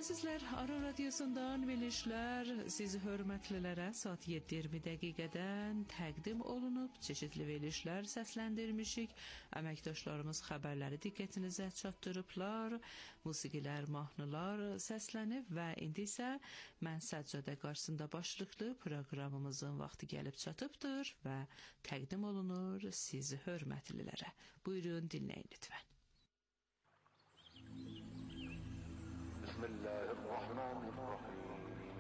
Əzizlər, Ara Radiosundan verilişlər sizi hörmətlilərə saat 7:20 dəqiqədən təqdim olunub. Çeşidli verilişlər səsləndirmişik. Əməkdaşlarımız xəbərləri diqqətinizə çatdırıblar. Musiqilər, mahnılar səslənib və indi isə mən Səccadə qarşısında başlıqlı proqramımızın vaxtı gəlib çatıbdır və təqdim olunur sizi hörmətlilərə. Buyurun, dinləyin lütfən. Bismillahirrahmanirrahim.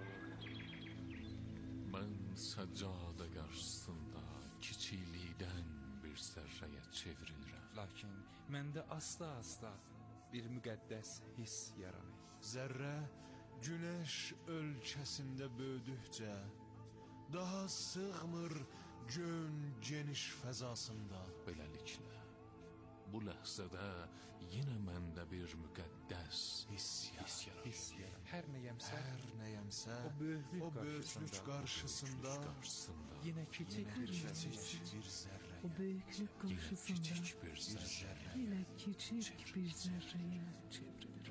Ben Səccada qarşısında kiçiklikdən bir zərrəyə çevrilirəm. Lakin məndə asta-asta bir müqəddəs hiss yaranır. Zərrə günəş ölkəsində böyüdükcə daha sığmır gön geniş fəzasında. Beləliklə, bu ləhzədə yenə məndə bir müqəddəs hiss yaranır. Hər nəyəmsə, o böyüklük qarşısında yenə kiçik bir zərrə. O böyüklük qarşısında yenə kiçik bir zərrəyə çevrilir.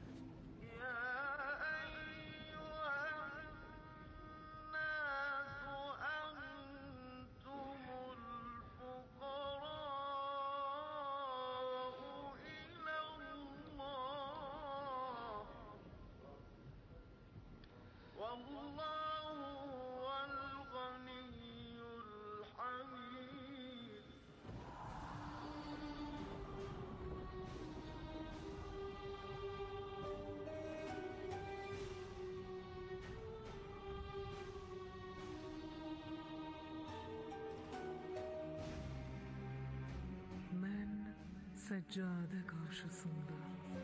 Səccada qarşısında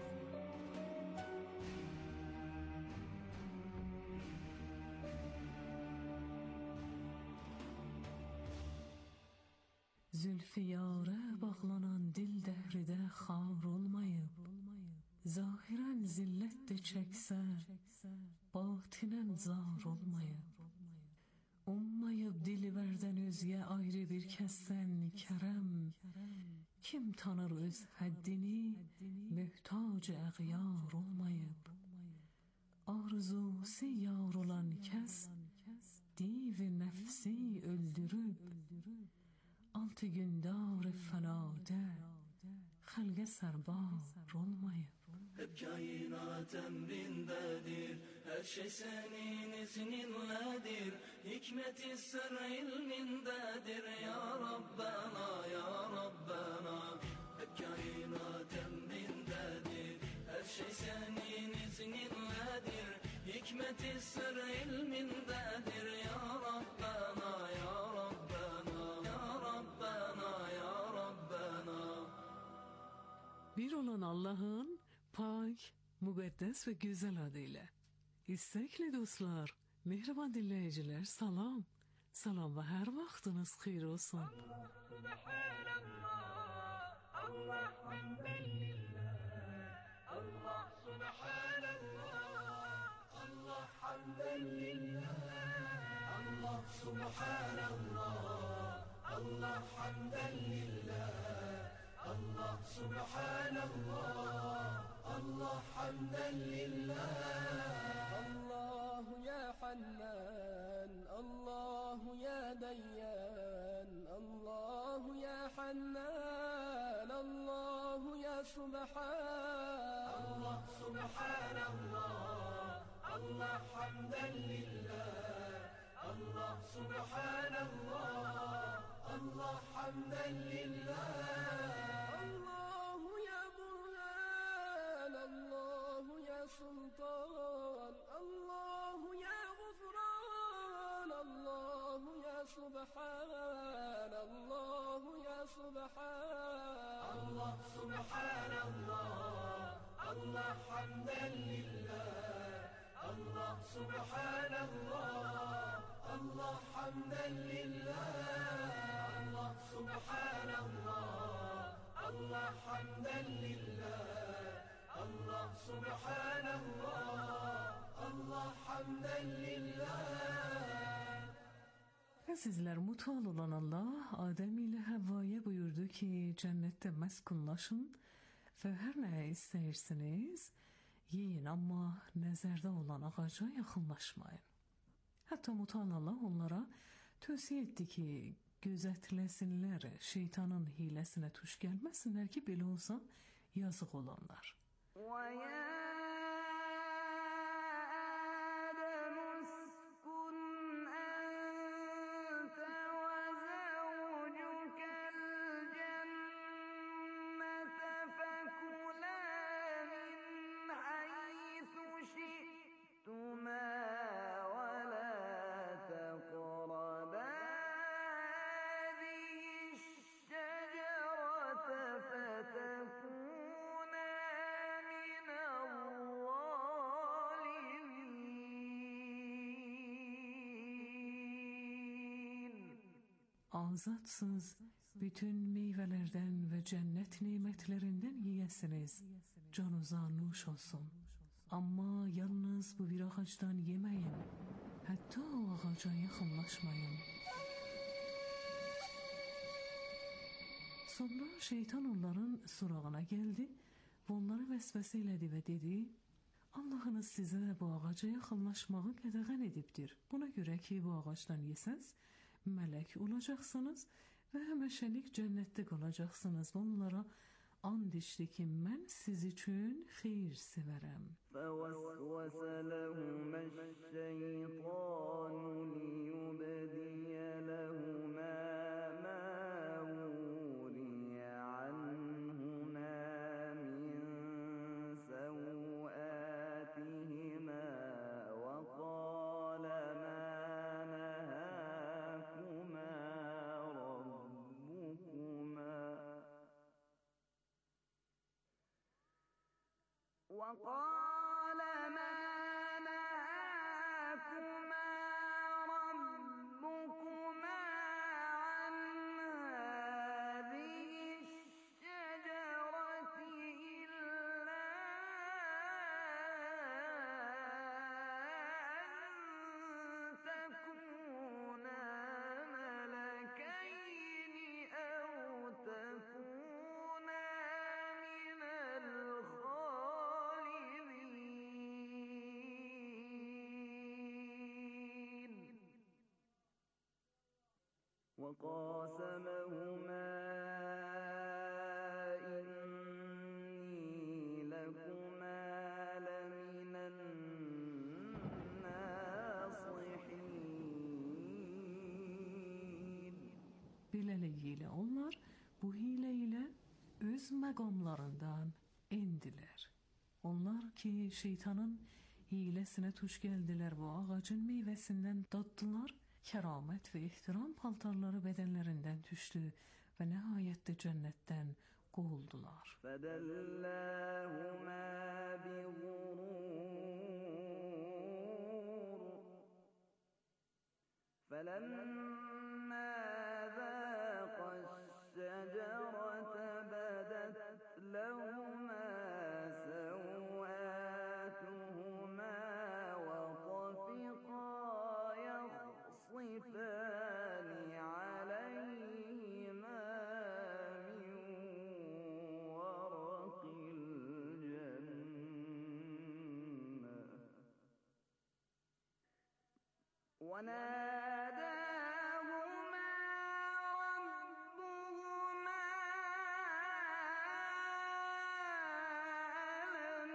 Zülfiyara bağlanan dil dəhridə xar olmayıb, zahirən zillət də çəksə, batinən zar olmayıb. Ummayıb dilbərdən özgə ayrı bir kəssən kərəm, kim tanır öz həddini, möhtac əğyar olmayıb. Arzusi yar olan kəs, div nəfsi öldürüb, altı gündar fənadə, xəlqə sərbar olmayıb. Hep kainat emrindedir, her şey senin izninledir, hikmeti sır ilmindedir ya Rabbena, ya Rabbena. Hep kainat emrindedir, her şey senin izninledir, hikmeti sır ilmindedir ya Rabbena, ya Rabbena, ya Rabbena, ya Rabbena. Bir olan Allah'ın pak, müqəddəs və gözəl adıyla. İstəkli dostlar, mehriban dinləyicilər, salam. Salam və hər vaxtınız xeyir olsun. Allah subhanallah, Allah hamdən lillah, Allah subhanallah, Allah hamdən lillah, Allah subhanallah, Allah hamdən lillah, Allah subhanallah, Allah hamdan lillah. Allahu ya Hannan, Allahu ya Dayyan, Allahu ya Hannan, Allahu ya Subhan. Allah subhanallah, Allah hamdan lillah, Allah subhanallah, Allah hamdan lillah. Allahu ya Burhan, Allahu ya Sultan, Allahu ya Ghufran, Allahu ya Subhan, Allahu ya Subhan. Allah subhanallah, Allah hamdan lillah, Allah subhanallah, Allah hamdan lillah. Allah subhanallah, Allah hamdan lillah, Allah subhanallah, Allah hamdan lillah. Əzizlər, mutal olan Allah Adəm ilə Həvvaya buyurdu ki, cənnətdə məskunlaşın və hər nə istəyirsiniz Yiyin, amma nəzərdə olan ağaca yaxınlaşmayın. Hətta Muteala Allah onlara tövsiyə etdi ki, gözətləsinlər, şeytanın hiləsinə tuş gəlməsinlər ki, belə olsa yazıq olanlar. Azadsınız, bütün meyvələrdən və cənnət nemətlərindən yeyəsiniz, canınıza nuş olsun. Amma yalnız bu bir ağacdan yeməyin, hətta o ağaca yaxınlaşmayın. Sonra şeytan onların surağına gəldi və onları vəsvəsə elədi və dedi, Allahınız sizə bu ağaca yaxınlaşmağı qədəğən edibdir. Buna görə ki, bu ağacdan yesəz, mələk olacaqsınız və həməşəlik cənnətdə qalacaqsınız. Onlara and içdi ki, mən siz üçün xeyir sevərəm. فَوَسْوَسَ لَهُمَا الشَّيْطَانُ لِيُبْدِيَ لَهُمَا مَا وُرِيَ عَنْهُمَا مِنْ سَوْآتِهِمَا وَقَالَ ما نهاكما ربكما عن هذه الشجرة إلا أن تكونا ملكين أو تكونا من وقاسمهما إني لكما لمن الناصحين. Beləliklə onlar bu hilə ilə öz məqamlarından endilər. Onlar ki, şeytanın hiləsinə tuş gəldilər, bu ağacın meyvəsindən daddılar, kəramət və ehtiram paltarları bədənlərindən düşdü və nəhayətdə cənnətdən qovuldular. فَدَلَّاهُمَا بِغُرُورٍ فَلَمَّا ذَاقَا الشَّجَرَةَ بَدَتْ لَهُمَا سَوْآتُهُمَا وَطَفِقَا يَخْصِفَانِ عَلَيْهِمَا مِنْ وَرَقِ الْجَنَّةِ وناداهما ربهما ألم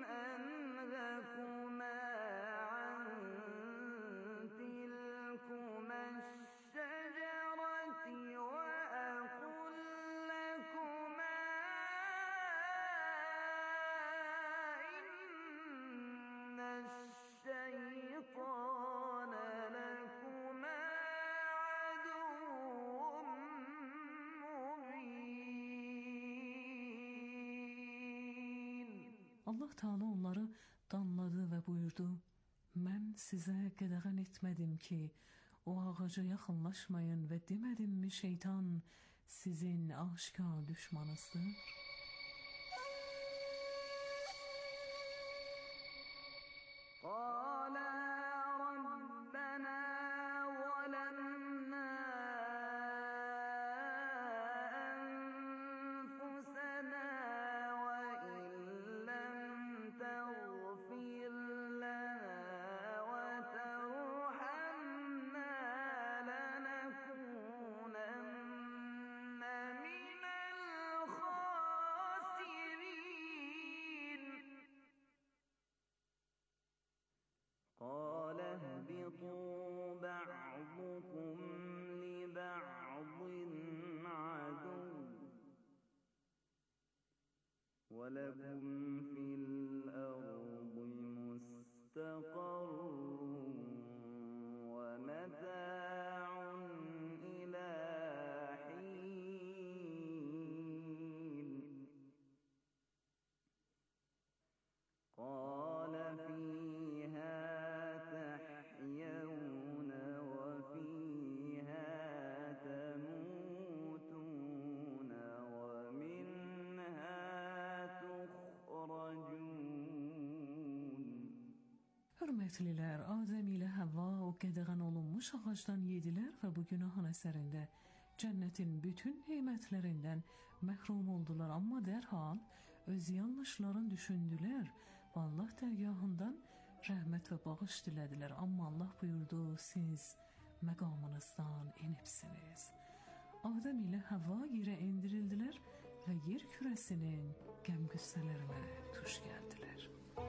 أنهكما عن تلكما الشجرة وأقل لكما إن الشيطان لكما عدو مبين. Allah Teala onları danladı və buyurdu, mən sizə qədəğən etmədim ki, o ağaca yaxınlaşmayın və demədimmi şeytan sizin aşkar düşmanınızdır? قَالَا رَبَّنَا ظَلَمْنَا أَنفُسَنَا وَإِن لَّمْ تَغْفِرْ Hörmətlilər, Adəm ilə Həvva o qədəğən olunmuş ağacdan yedilər və bu günahın əsərində cənnətin bütün nemətlərindən məhrum oldular. Amma dərhal öz yanlışlarını düşündülər və Allah dərgahından rəhmət və bağış dilədilər. Amma Allah buyurdu, siz məqamınızdan enibsiniz. Adəm ilə Həvva yerə endirildilər və yer kürəsinin qəm-qüssələrinə tuş gəldilər.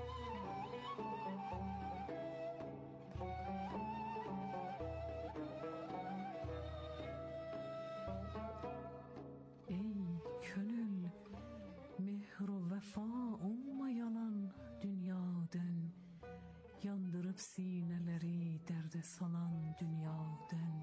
Yandırıp sineleri derde salan dünyadan.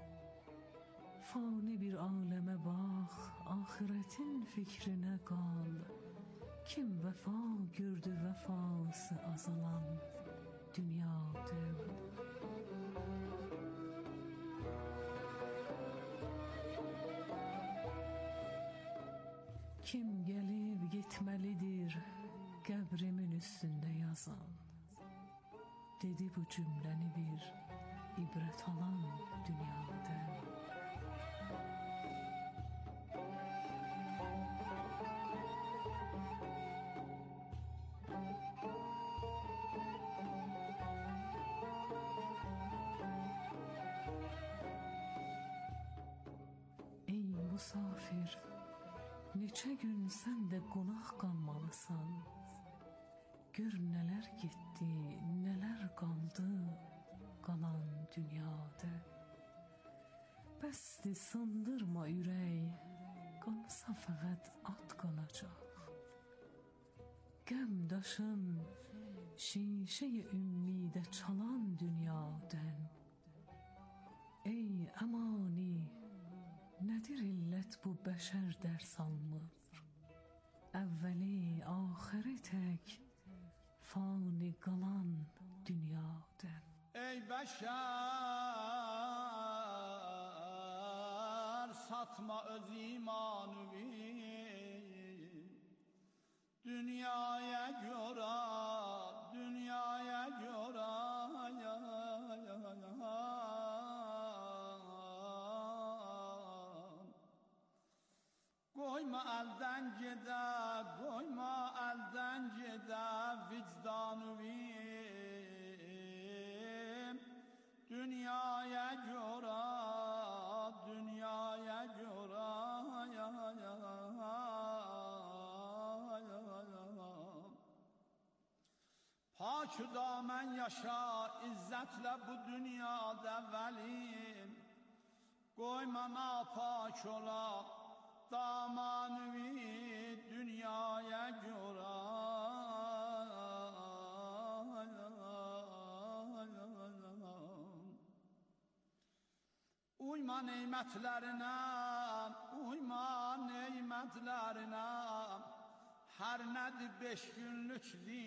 Fani bir aleme bak, ahiretin fikrine kal. Kim vefa gördü vefası azalan dünyadan. Kim gelip gitmelidir qəbrimin üstünde yazan. Dedi bu cümleni bir ibret alan dünyadan. Ey musafir, neçə gün sən də qonaq qalmalısan. Gör neler gitti, neler kaldı kalan dünyada. Bəsdir sındırma ürək, qalsa fəqət at qalacaq. Qəmdaşın şişeyi ümmidə çalan dünyadan. Ey əmani, nədir illət bu bəşər dərs almır? Əvvəli, axiri tək fani qalan dünyadan. Ey beşer, satma öz imanını dünyaya göre, dünyaya göre. Koyma elden gider, koyma elden gider vicdanım. Dünyaya göre, dünyaya göre. Pak-ı damen yaşa, izzetle bu dünyada velim. Koyma napak ola, damanı dünyaya göre. Uyma nimetlerine, uyma nimetlerine. Her nedir 5 günlük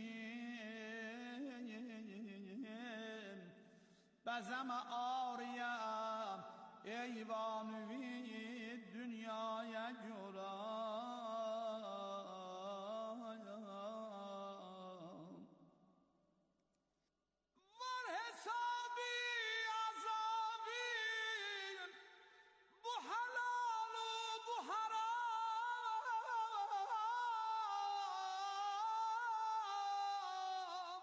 din, bezeme ağrıya eyvanı dünyaya göre. Var hesabı azabı, bu halalı bu haram.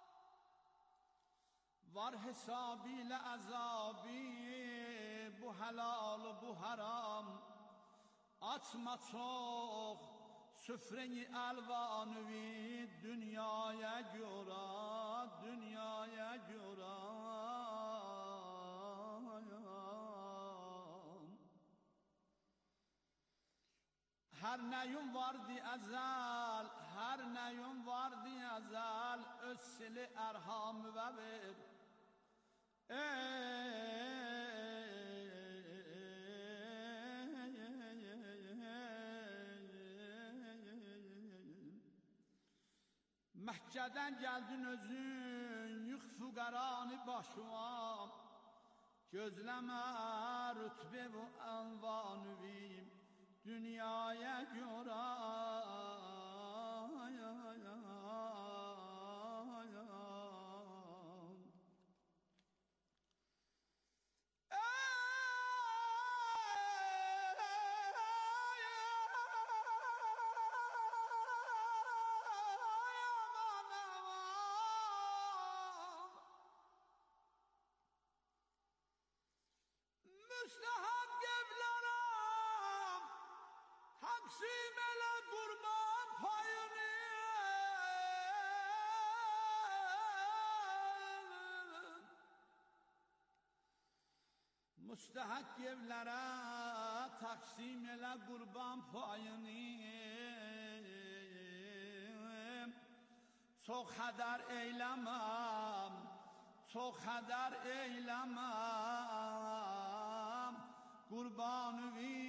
Var hesabıyla azabı, bu helal bu haram. Atma çok süfreyi elvanı dünyaya göre, dünyaya göre. Her neyim vardı ezel, her neyim vardı ezel, öz sili erhamı ve ver. Mehkeden geldin özün, yık fugaranı başıma. Gözleme rütbe bu envanı dünyaya göre. taksim elə qurban payını. Müstəhəq evlərə taksim elə qurban payını. Çox xədər eyləməm, çox xədər eyləməm, qurbanıvi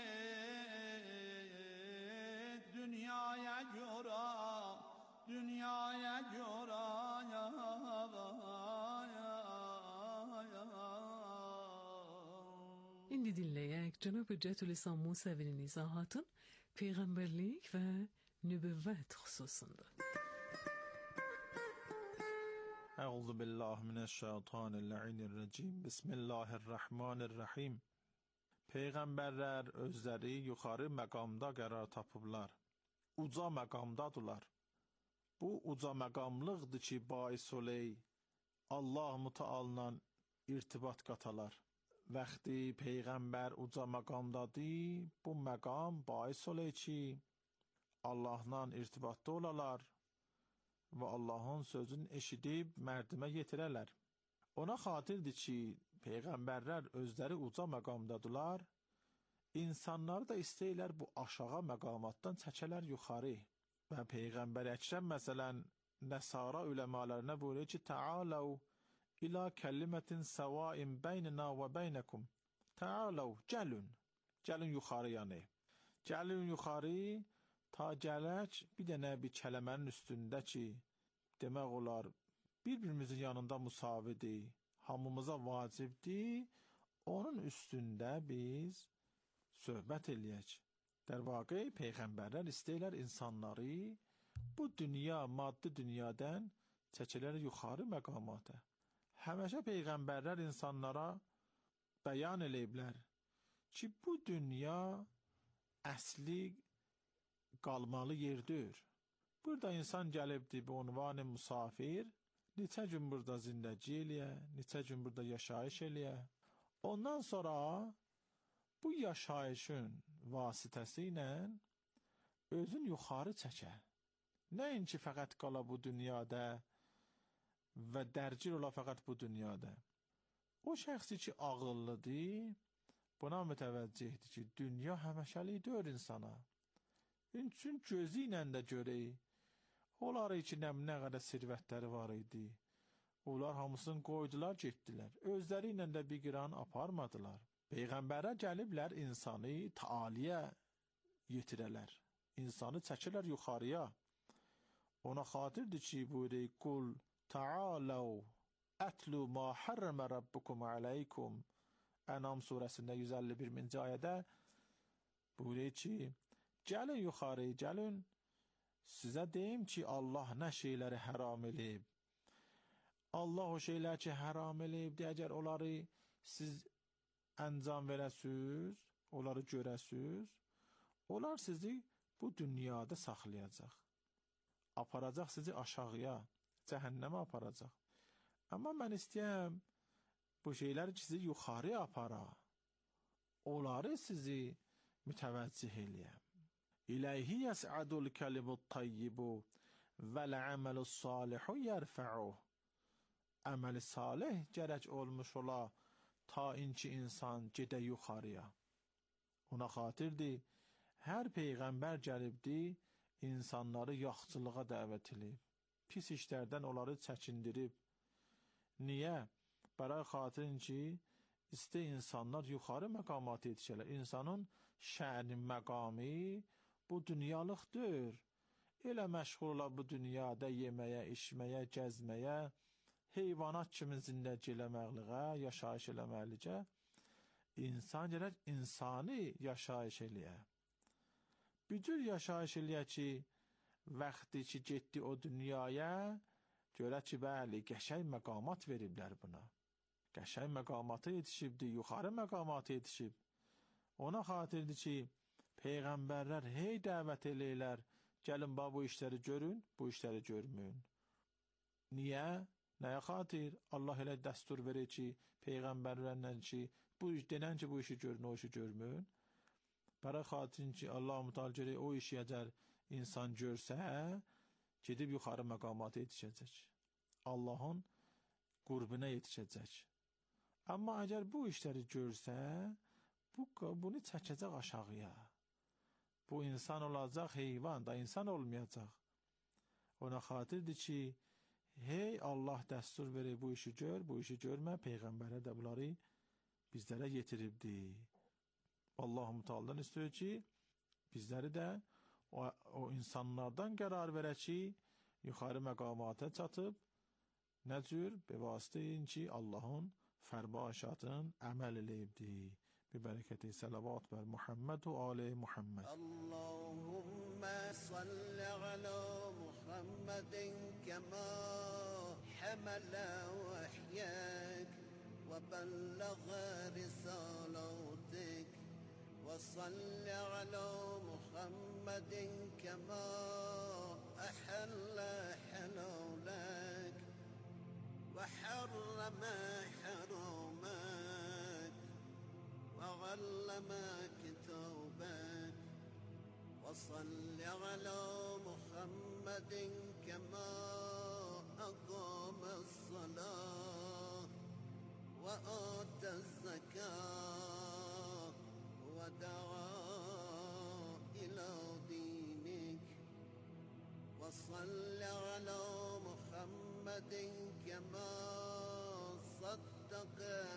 dünyaya görə, dünyaya görə. İndi dinleyek Cenab-ı Cetül-i Musev'in izahatın peygamberlik ve nübüvvet hususunda. Euzu billahi mineşşeytanirracim. Bismillahirrahmanirrahim. Peyğəmbərlər özləri yuxarı məqamda qərar tapıblar. Uca məqamdadılar. Bu uca məqamlıqdır ki, bais oley Allah Müteal'la irtibat qatalar. Vaxtı Peyğəmbər uca məqamdadır, bu məqam bais oley ki, Allahla irtibatda olalar və Allahın sözünü eşidib mərdimə yetirələr. Ona xatirdir ki, Peyğəmbərlər özləri uca məqamdadılar, insanlar da istəyirlər bu aşağı məqamatdan çəkələr yuxarı. Və Peyğəmbər Əkrəm məsələn, Nəsara üləmalarına buyurur ki, Ta'alav ila kəllimətin səvain beynina və beynəkum. Ta'alav, gəlün. Gəlin yuxarı yəni. Gəlin yuxarı, ta gələk bir dənə bir kələmənin üstündə ki, demək olar, bir-birimizin yanında müsavidir, hamımıza vacibdir, onun üstündə biz söhbət eləyək. Der vaqe Peyğəmbərlər istəyirlər insanları bu dünya, maddi dünyadan çəkilər yuxarı məqamata. Həməşə Peyğəmbərlər insanlara bəyan eləyiblər ki, bu dünya əsli qalmalı yerdir. Burada insan gəlibdir bu unvanı musafir, neçə gün burada zindəci eləyə, neçə gün burada yaşayış eləyə. Ondan sonra bu yaşayışın vasitəsi ilə özün yuxarı çəkə. Nəinki fəqət qala bu dünyada və dərcil ola fəqət bu dünyada. O şəxsi ki ağıllıdır, buna mütəvəccihdir ki, dünya həməşəlik deyir insana. Üçün gözü ilə də görək. Onları ki, nə qədər sirvətləri var idi. Onlar hamısını qoydular, getdilər. Özləri ilə də bir qiran aparmadılar. Peyğəmbərə gəliblər insanı taaliyə yetirələr. İnsanı çəkirlər yuxarıya. Ona xatirdir ki, buyuruq, Qul ta'alav ətlu ma harrama rabbukum aleykum. Ənam surəsində 151-ci ayədə buyuruq ki, gəlin yuxarı, gəlin, sizə deyim ki, Allah nə şeyləri həram eləyib. Allah o şeylər ki, həram eləyibdir, əgər onları siz əncam verəsiz, onları görəsiz, onlar sizi bu dünyada saxlayacaq. Aparacaq sizi aşağıya, cəhənnəmə aparacaq. Amma mən istəyəm, bu şeylər ki, sizi yuxarı apara, onları sizi mütəvəccih eləyəm. İləyhi yəs'adul kəlimut tayyibu vəl-əməlus salihu yərfə'uh. Əməli salih gərək olmuş ola, ta inki insan gedə yuxarıya. Ona xatirdir, hər Peyğəmbər gəlibdir, insanları yaxçılığa dəvət edib, pis işlərdən onları çəkindirib. Niyə? Bəra xatirin ki, istə insanlar yuxarı məqamat yetişələr. İnsanın şəni məqamı bu dünyalıqdır. Elə məşğul ola bu dünyada yeməyə, içməyə, gəzməyə, heyvanat kimi zindəci eləməkliğə, yaşayış eləməkliğə, insan gərək insani yaşayış eləyə. Bücür yaşayış eləyə ki, vaxtı ki, getdi o dünyaya, görə ki, bəli, qəşəng məqamat veriblər buna. Qəşəng məqamata yetişibdir, yuxarı məqamata yetişib. Ona xatirdir ki, Peyğəmbərlər hey dəvət eləyirlər, gəlin bu işləri görün, bu işləri görmün. Niyə? Nəyə xatir? Allah elə dəstur verir ki, Peyğəmbərlərlə ki, denən ki, bu işi görün, o işi görmün. برای خاطر اینکه الله متعال جلوی او işi اگر insan görsə, gedib yuxarı məqamata yetişəcək. Allahın qurbuna yetişəcək. Amma əgər bu işləri görsə, bunu çəkəcək aşağıya. Bu insan olacaq heyvan da insan olmayacaq. Ona xatirdir ki, hey Allah dəstur verir bu işi gör, bu işi görmə, Peyğəmbərə də bunları bizlərə yetiribdi. Allah-u Teala'dan istiyor ki, bizləri də o insanlardan qərar verək ki, yuxarı məqamata çatıb, nə cür? Bevasitəyin ki, Allahın fərmaişatın əməl eləyibdi. ببركة صلوات بر محمد وآل محمد. اللهم صل على محمد كما حمل وحيك وبلغ رسالاتك وصل على محمد كما أحل حلالك وحرم حرامك وعلم كتابك وصل على محمد كما أقام الصلاة وآتى الزكاة ودعا إلى دينك وصل على محمد كما صدق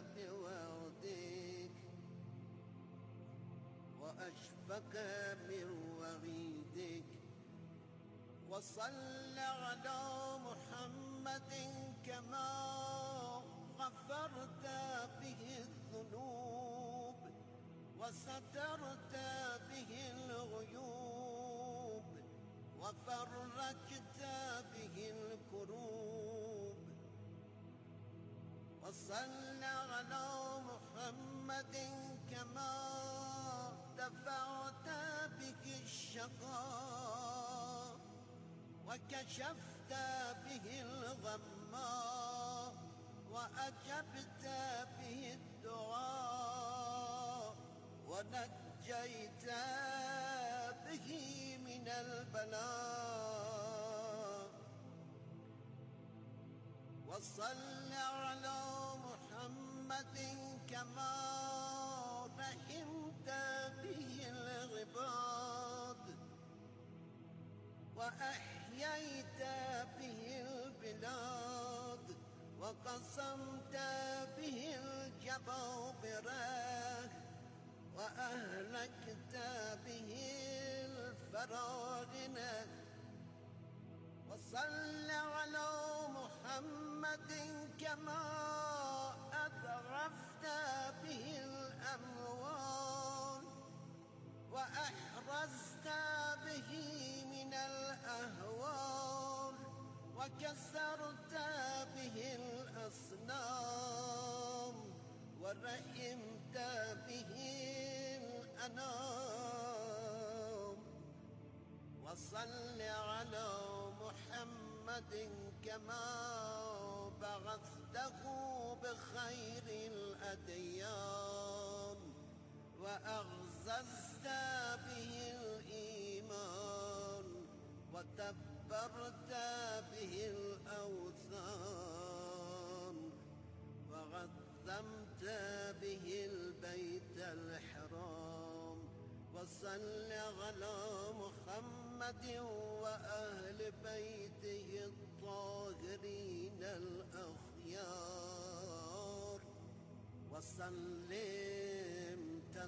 بوعدك وأشفق من وعيدك وصل على محمد كما غفرت به الذنوب وسترت به الغيوب وفرجت به الكروب وصل على محمد كما دفعت به الشقاء وكشفت به الغمّا وأجبت به الدعاء ونجيت به من البلاء وصل على محمد كما رحمت به العباد وأحييت به البلاد وقسمت به الجبابرة وأهلكت به الفراعنة وصل على محمد كما أضعفت به الأموال وأحرزت به من الأهوال وكسرت به الأصنام ورحمت به الأنام وصل على محمد كما بعثته بخير الأديان وأعززت به الإيمان وتبرت به الأوثان وعظمت به البيت الحرام وصل على محمد وأهل بيته الطاهرين الأخيار وسلم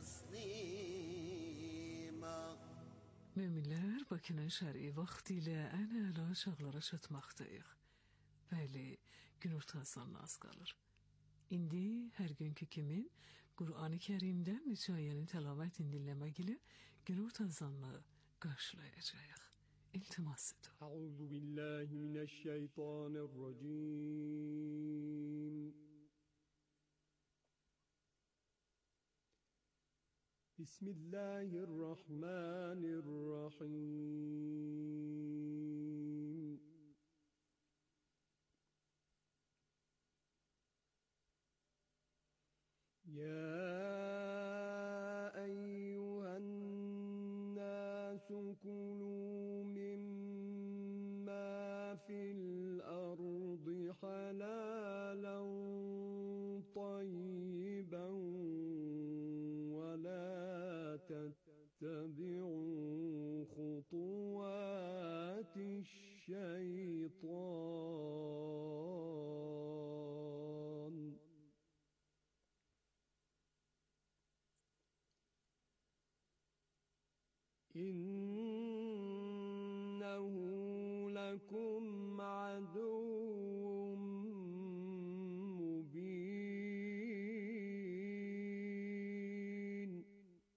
تسليما. Müminlər Bakının şəri vaxtı ilə ən əla çağlara çatmaqdayıq. Bəli, günorta azanına az qalır. İndi hər günkü kimi Qur'an-ı Kərimdən neçə ayənin təlavətini dinləmək ilə günorta azanını qarşılayacağıq. İltimas edir. Əuzu billahi mineşşeytanirracim. Bismillahirrahmanirrahim. Ya eyyühen كلوا مما في الأرض حلالا طيبا ولا تتبعوا خطوات الشيطان إنه لكم عدو مبين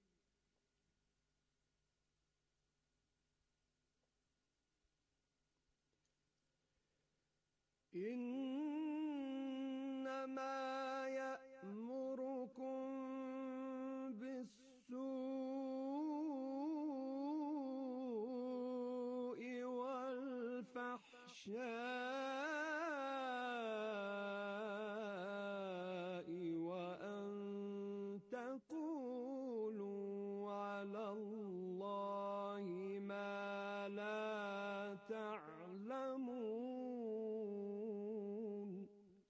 إنما يأمركم بالسوء والفحشاء وأن تقولوا على الله ما لا تعلمون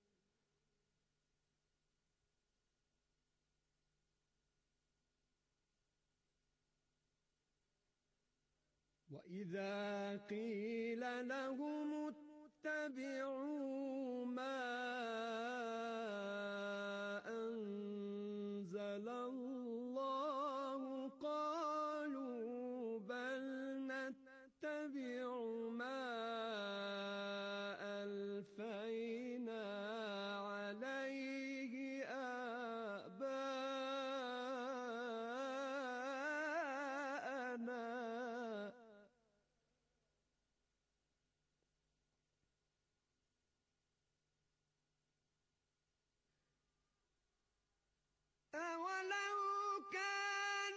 وإذا قيل لهم اتبعوا ما أنزل الله قالوا بل نتبع ما ألفينا عليه آباءنا أولو كان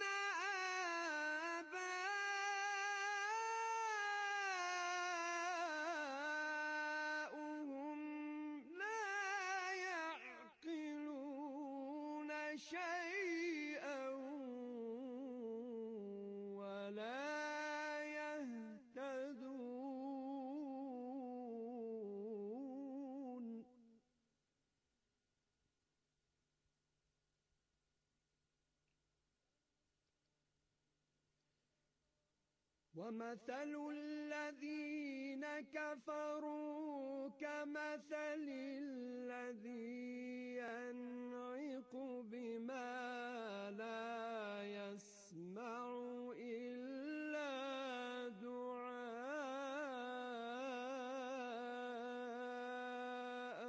آباؤهم لا يعقلون شيئا ولا يهتدون ومثل الذين كفروا كمثل الذي ينعق بما لا يسمع إلا دعاء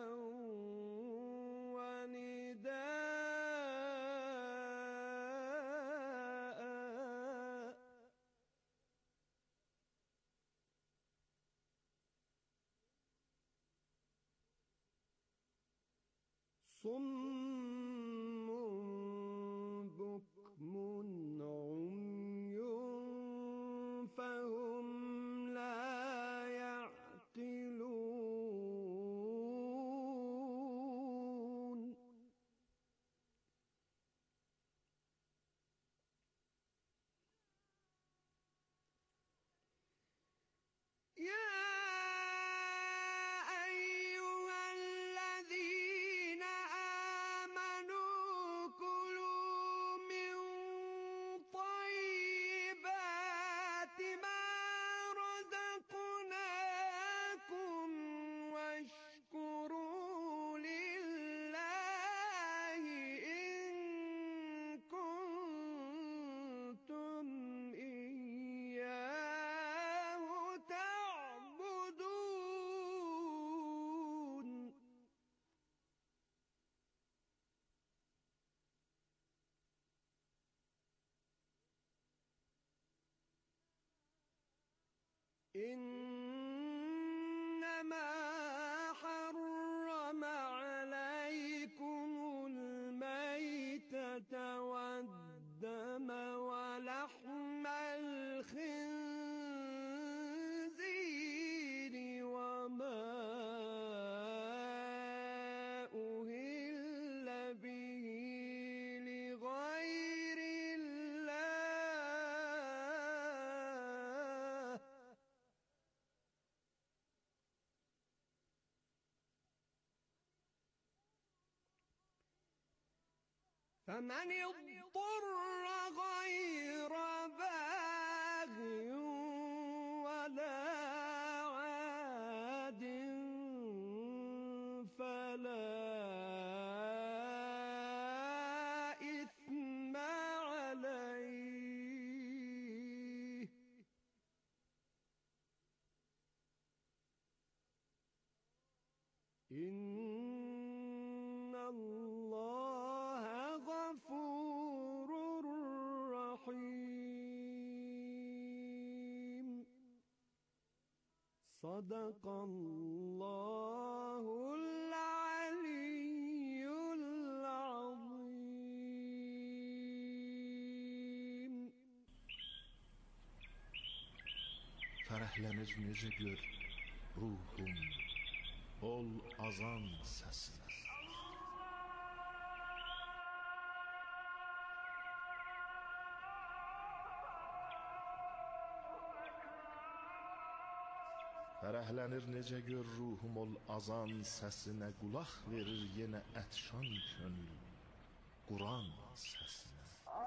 ونداء صم بكم عمي فهم لا يعقلون يا أيها الذين آمنوا كلوا من طيبات ما رزقناكم واشكروا لله إن كنتم إياه تعبدون إنما حرم عليكم الميتة والدم ولحم الخنزير وما أهل به لغير الله فمن اضطر غير باغ ولا عاد فلا إثم عليه إن الله غفور رحيم صدق الله العلي العظيم. Fərəhlənir necə gör ruhum ol azan səsinə. Fərəhlənir necə gör ruhum ol azan səsinə, qulaq verir yenə ətşan könül Quran səsinə.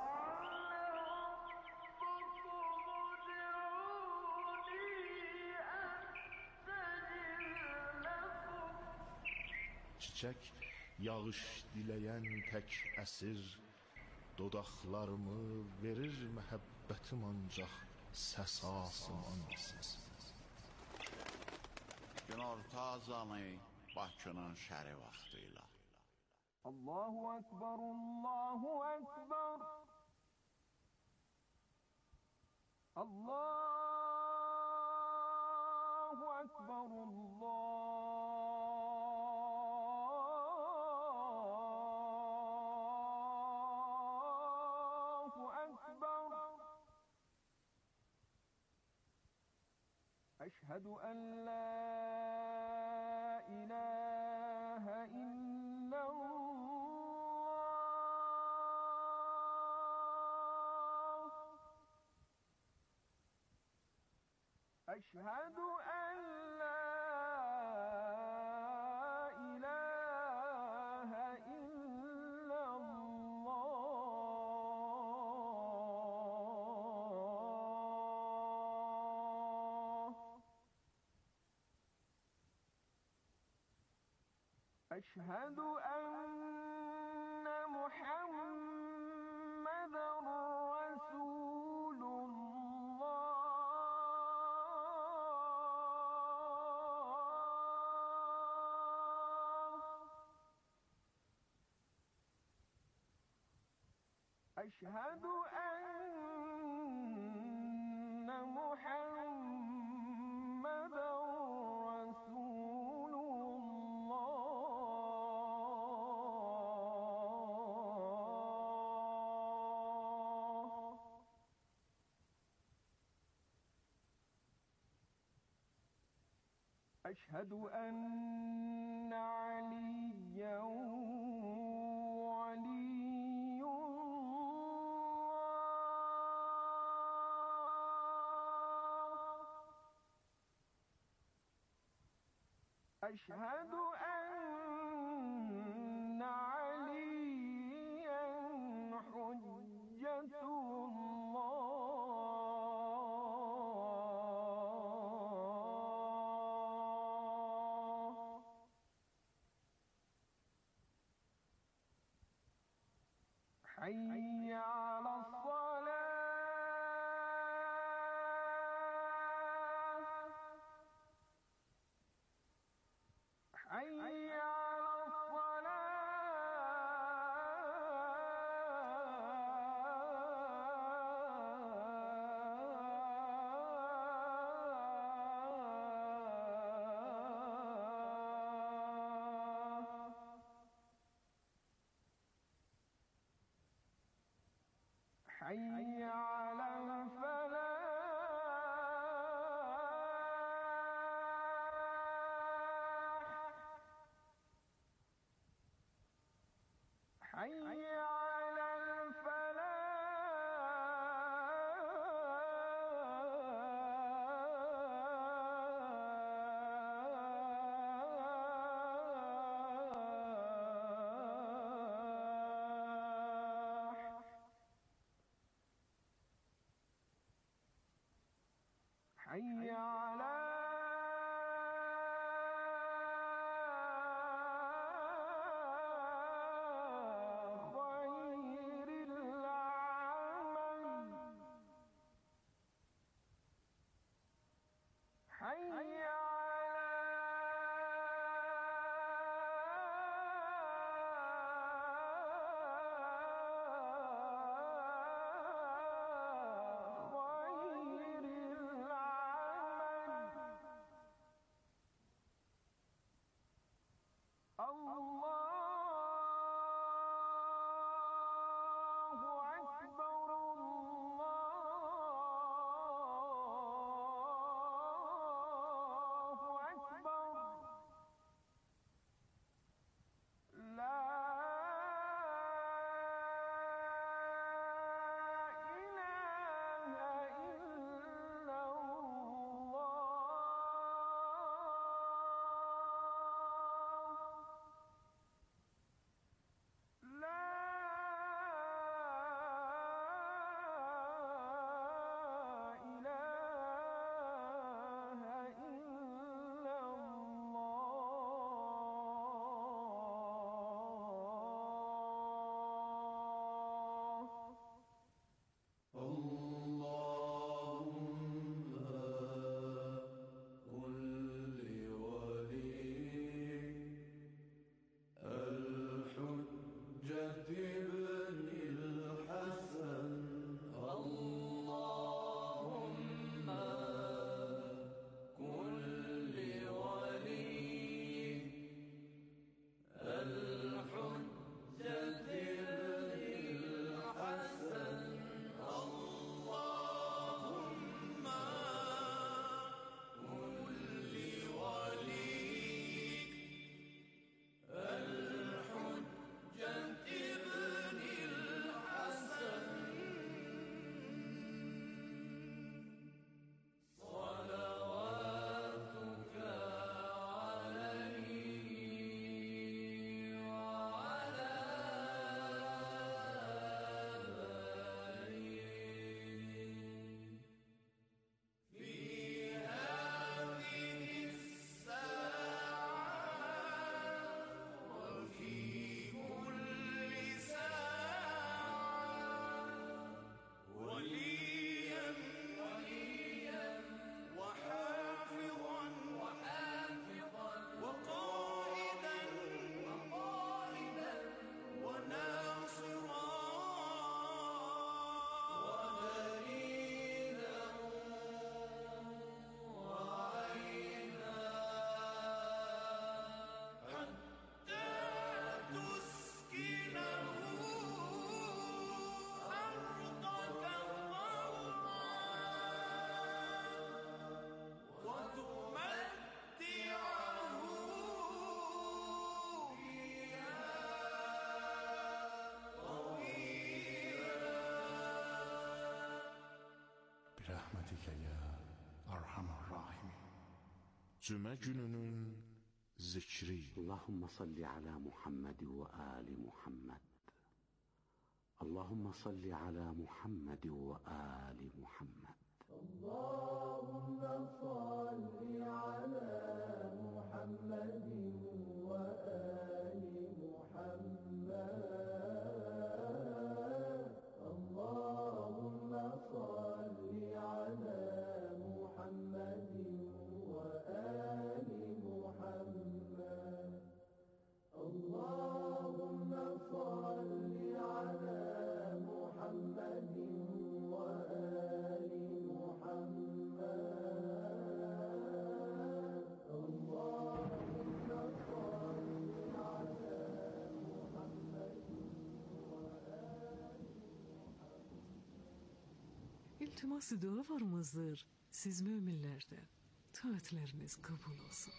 Çiçək yağış diləyən tək əsir, dodaqlarımı verir məhəbbətim ancaq səs asman səsinə. Günorta azanı Bakının şəri vaxtıyla. Allahu Ekber, Allahu Ekber. Allahu Ekber, Allahu Ekber. Eşhedü en la ilahe illallah. Eşhedü en la ilahe illallah. أشهد أن محمدًا رسول الله. أشهد أن محمدًا رسول أشهد أن عليا ولي الله. أشهد أن عليا حجة الله. حي على الصلاة. حي على الصلاة. حي على الفلاح. حي على الفلاح. Cümə gününün zikri. Allahumma salli ala Muhammed ve ali Muhammed. Allahumma salli ala Muhammed ve ali Muhammed. Allahumma salli ala Muhammed ve ali Muhammed. Allahumma salli ala Muhammed ve ali Muhammed. Allahumma salli ala Muhammed ve ali İltiması dualarımızdır siz müminlerden. Taatleriniz kabul olsun.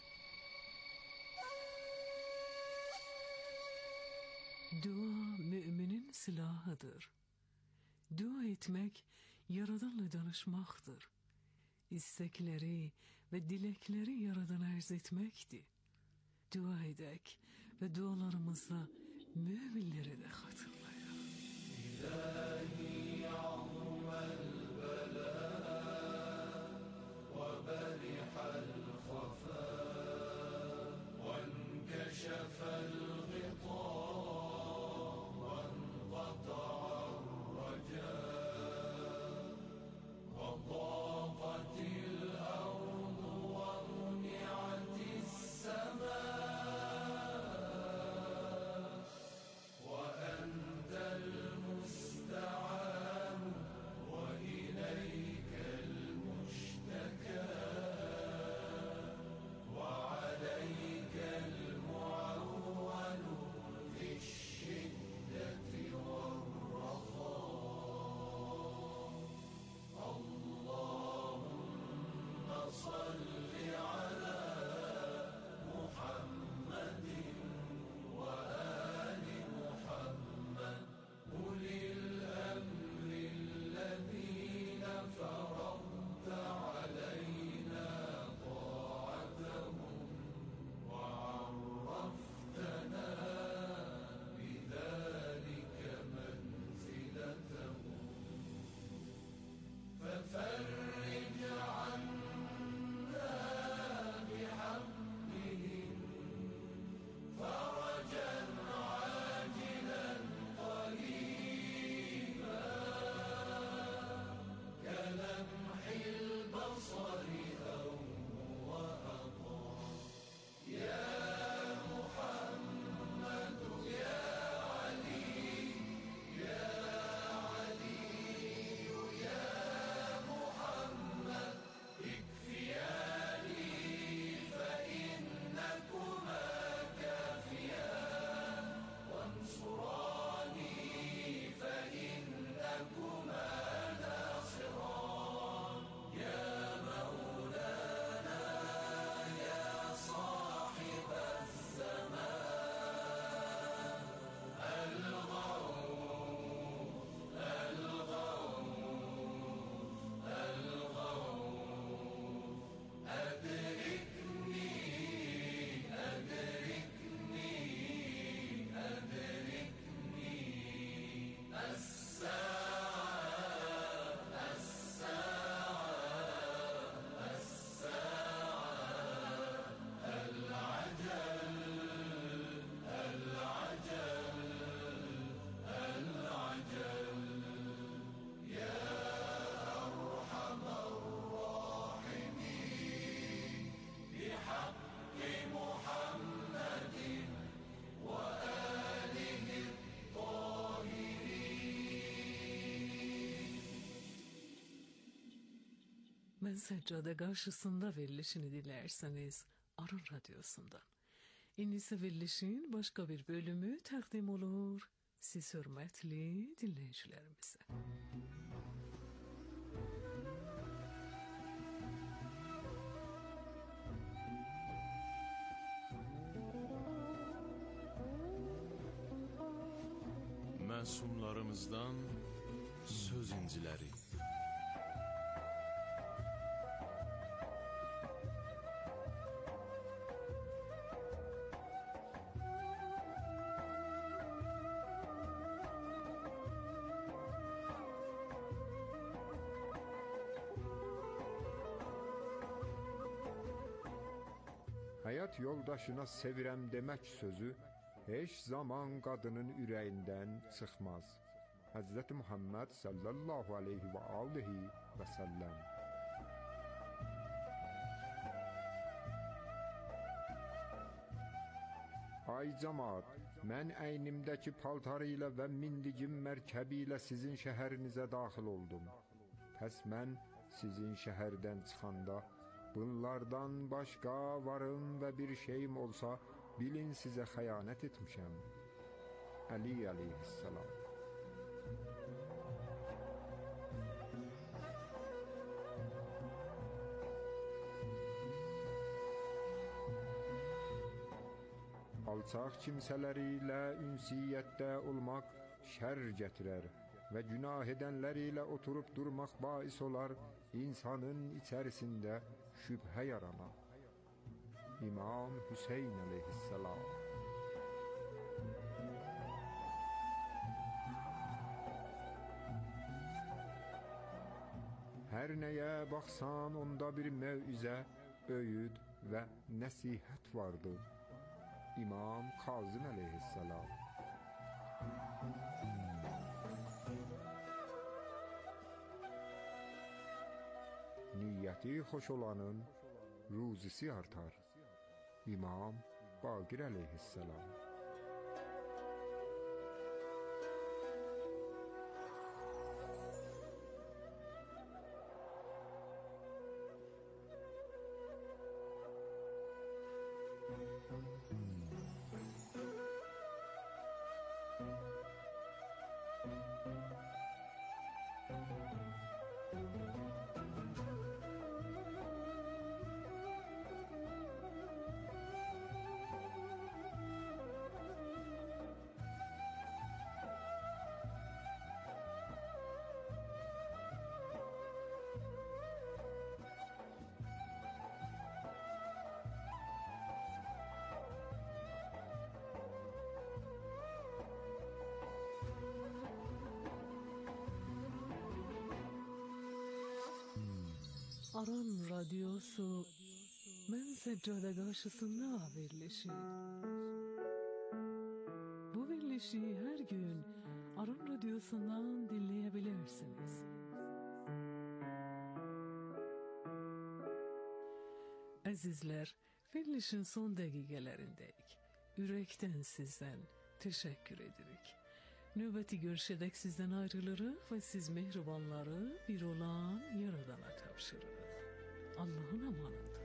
Dua müminin silahıdır. Dua etmek Yaradanla danışmaktır. İstekleri ve dilekleri Yaradan'a arz etmekti. Dua edek ve dualarımızla müminleri de hatırlayalım. İlahi ya'vel bela ve berihal khafa ve enkeshefel ghita ve enqata'ar raca ve daqatil ardu ve muni'atis sema Ben seccade karşısında verilişini dilerseniz Arın Radyosu'ndan. İnlisi verilişin başka bir bölümü takdim olur siz hürmetli dinleyicilerimize. Məsumlarımızdan söz inciləri. Həyat yoldaşına sevirəm demək sözü heç zaman qadının ürəyindən çıxmaz. Həzrəti Muhammed sallallahu aleyhi və aleyhi və səlləm. Ay cəmaat, mən əynimdəki paltarı ilə və mindigim mərkəbi ilə sizin şəhərinizə daxil oldum. Pəs mən sizin şəhərdən çıxanda bunlardan başqa varım və bir şeyim olsa, bilin sizə xəyanət etmişəm. Əli əleyhissalam. Alçaq kimsələri ilə ünsiyyətdə olmaq şər gətirər və günah edənlər ilə oturub durmaq bais olar insanın içərisində şübhə yarana. İmam Hüseyn əleyhissalam. Hər nəyə baxsan onda bir mövizə, öyüd və nəsihət vardır. İmam Kazım əleyhissalam. Niyyəti xoş olanın ruzisi artar. İmam Baqir əleyhissalam. Aran radyosu mən səccada qarşısında verilişi. Bu verilişi hər gün Aran radyosundan dinləyebilirsiniz. Əzizlər, verilişin son dəqiqələrindəyik. Ürəkdən sizdən təşəkkür edirik. Növbəti görüşədək sizdən ayrılırıq və siz mehribanları bir olan Yaradana tapşırırıq. Allah'ın amanında.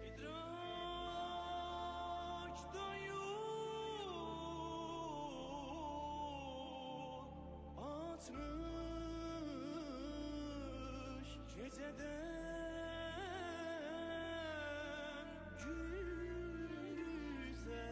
Atmış geceden gündüze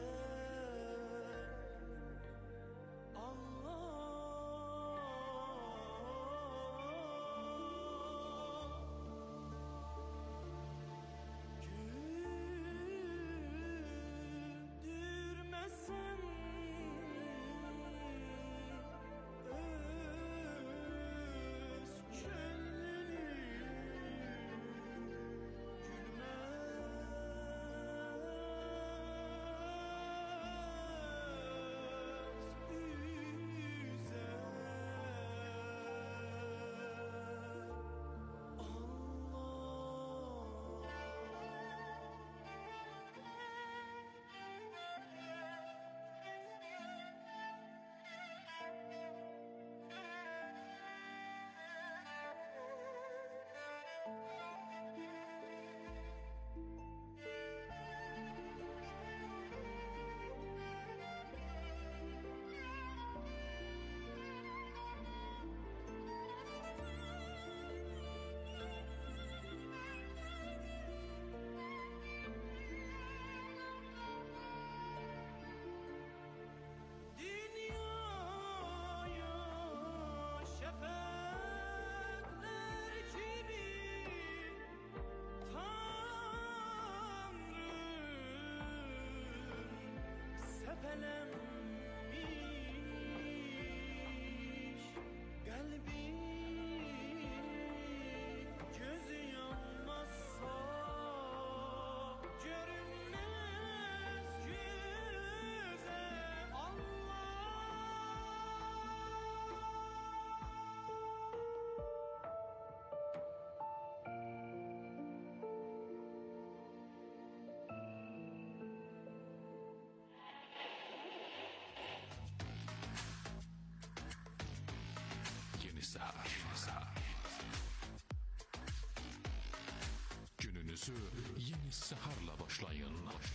Radyosu yeni seherle başlayın.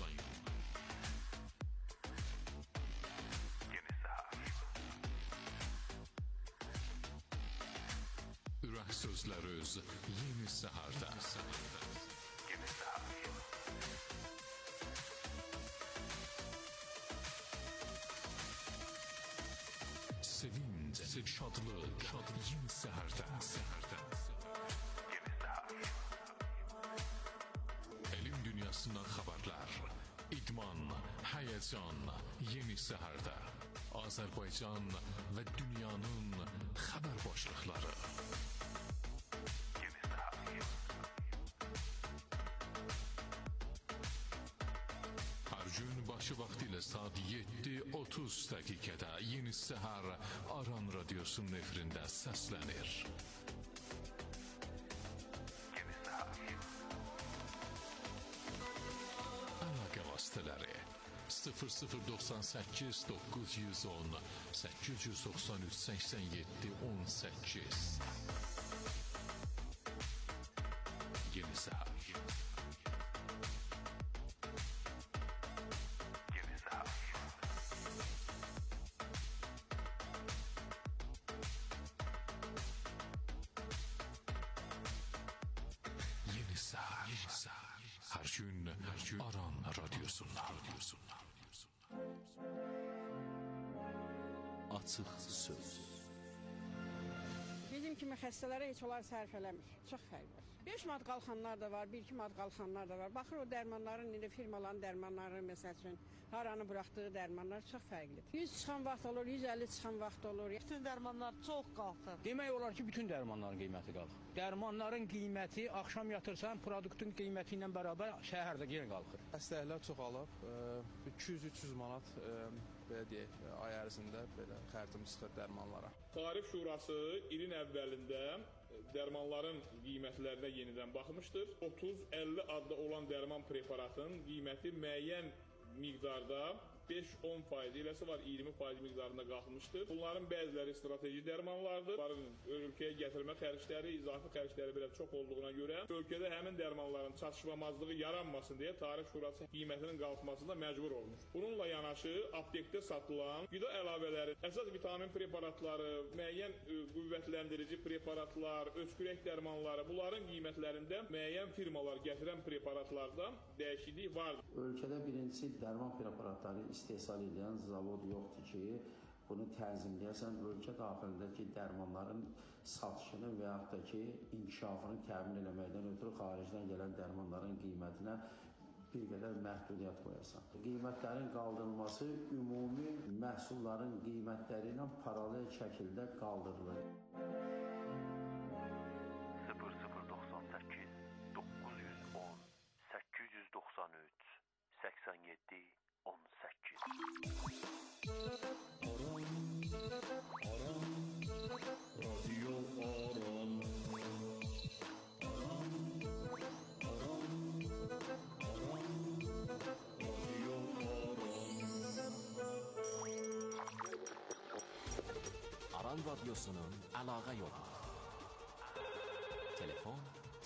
Yeni seher. Ürək sözləri öz yeni seherdə. Yeni seher. Sevinç, şadlıq, yeni seherdə. Yeni seher. Elm dünyasından xəbərlər, idman, həyəcan, yeni seherdə. Azərbaycan və dünyanın xəbər başlıqları. Yeni seher. Hər gün başı vaxtı ilə saat 7:30 dəqiqədə Yeni Səhər Aran Radyosunun efirində səslənir. Yeni Səhər. Əlaqə vasitələri 0098 910 893 87 18. Yeni Səhər. Hər gün Aran Radyosundan. Açıq söz. Bizim kimi xəstələrə heç onlar sərf eləmir. Çox fərq var. 5 manat qalxanlar da var, 1-2 manat qalxanlar da var. Baxır o dərmanların, indi firmaların dərmanları, məsəl üçün, haranı buraxdığı dərmanlar çox fərqlidir. 100 çıxan vaxt olur, 150 çıxan vaxt olur. Bütün dərmanlar çox qalxır. Demək olar ki, bütün dərmanların qiyməti qalxır. Dərmanların qiyməti, axşam yatırsan, produktun qiyməti ilə bərabər şəhərdə yenə qalxır. Xəstəliklər çoxalıb, 200-300 manat belə deyək, ay ərzində belə xərcimiz çıxır dərmanlara. Tarif Şurası ilin əvvəlində dərmanların qiymətlərinə yenidən baxmışdır. 30-50 adda olan dərman preparatın qiyməti müəyyən miqdarda 5-10% iləsi var, 20% miqdarında qalxmışdır. Bunların bəziləri strateji dərmanlardır. Bunların ölkəyə gətirmə xərcləri, izafi xərcləri belə çox olduğuna görə ölkədə həmin dərmanların çatışmamazlığı yaranmasın deyə Tarif Şurası qiymətinin qalxmasında məcbur olmuş. Bununla yanaşı aptekdə satılan qida əlavələri, əsas vitamin preparatları, müəyyən qüvvətləndirici preparatlar, öskürək dərmanları, bunların qiymətlərində müəyyən firmalar gətirən preparatlarda dəyişiklik vardır. Ölkədə birincisi dərman preparatları istehsal edən zavod yoxdur ki, bunu tənzimləyəsən, ölkə daxilindəki dərmanların satışını və yaxud da ki, inkişafını təmin eləməkdən ötürü xaricdən gələn dərmanların qiymətinə bir qədər məhdudiyyət qoyasan. Qiymətlərin qaldırılması ümumi məhsulların qiymətləri ilə paralel şəkildə qaldırılır. 0098 910 893 87 18. Aran, Radyo Aran. Radyo Aran Radyosu'nun əlaqə yolu. Telefon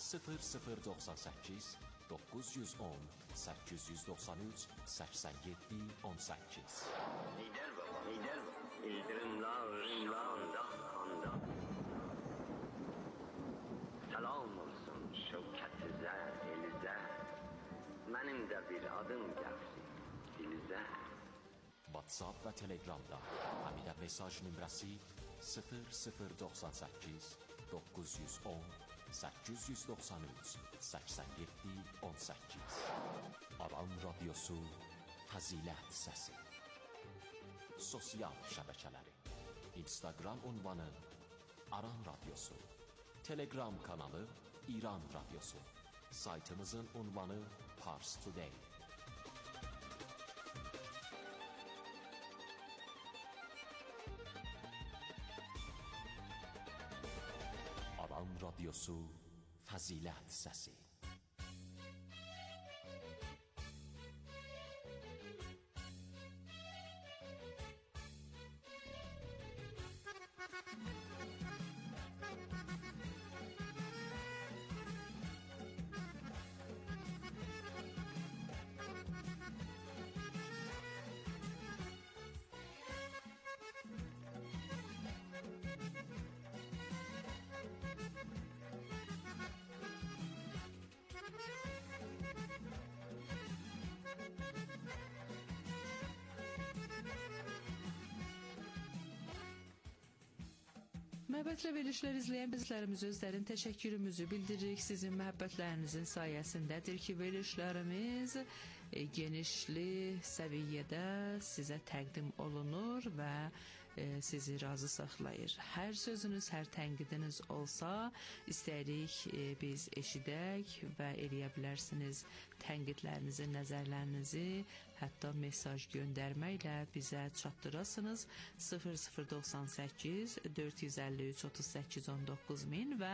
0098 910 893 87 18. Lider baba, İldırımlarında handa. Salam olsun şevkətizə, elizə. Mənim də bir adım gəlsin dilizə. WhatsApp və Telegramda həmidə mesaj nömrəsi 0098 910 893 87 18. Aran Radyosu Fəzilət Səsi. Sosial şəbəkələri: Instagram ünvanı Aran Radyosu, Telegram kanalı İran Radyosu, saytımızın ünvanı Pars Today. Aran Radyosu Fəzilət Səsi. Məhəbbətlə verilişlər izləyən bizlərimiz özlərin təşəkkürümüzü bildiririk. Sizin məhəbbətlərinizin sayəsindədir ki, verilişlərimiz genişli səviyyədə sizə təqdim olunur və sizi razı saxlayır. Hər sözünüz, hər tənqidiniz olsa, istəyirik biz eşidək və eləyə bilərsiniz tənqidlərinizi, nəzərlərinizi, hətta mesaj göndərməklə bizə çatdırasınız. 0098 453 38 19000 və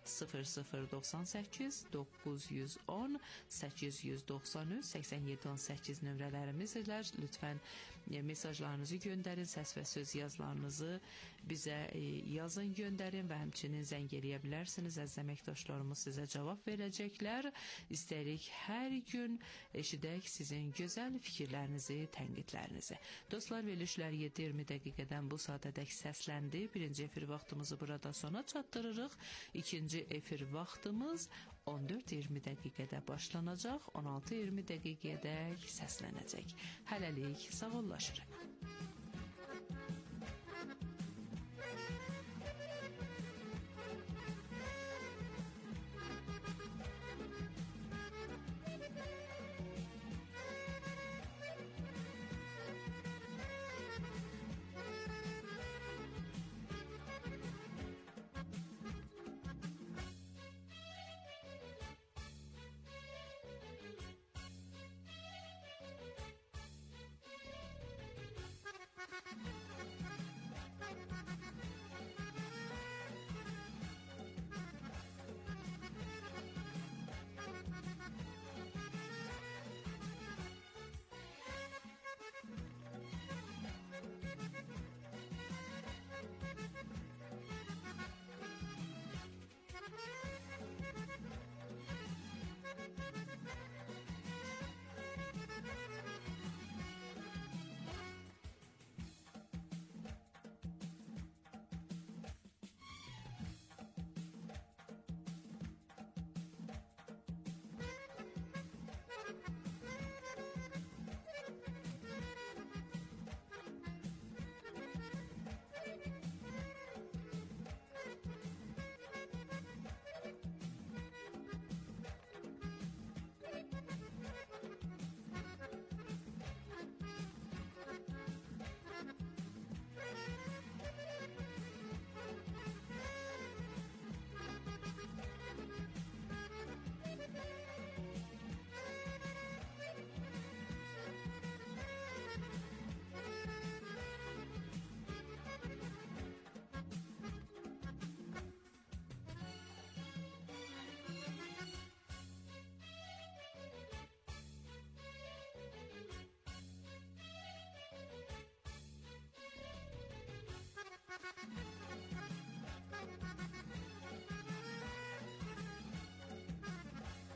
0098 910 893 8718 nömrələrimizdir. Lütfən mesajlarınızı göndərin, səs və söz yazılarınızı bizə yazın, göndərin və həmçinin zəng eləyə bilərsiniz. Əziz əməkdaşlarımız sizə cavab verəcəklər. İstəyirik hər gün eşidək sizin gözəl fikirlərinizi, tənqidlərinizi. Dostlar, verilişlər 7-20 dəqiqədən bu saatədək səsləndi. Birinci efir vaxtımızı burada sona çatdırırıq. İkinci efir vaxtımız 14-20 dəqiqədə başlanacaq, 16-20 dəqiqədək səslənəcək. Hələlik sağollaşırıq.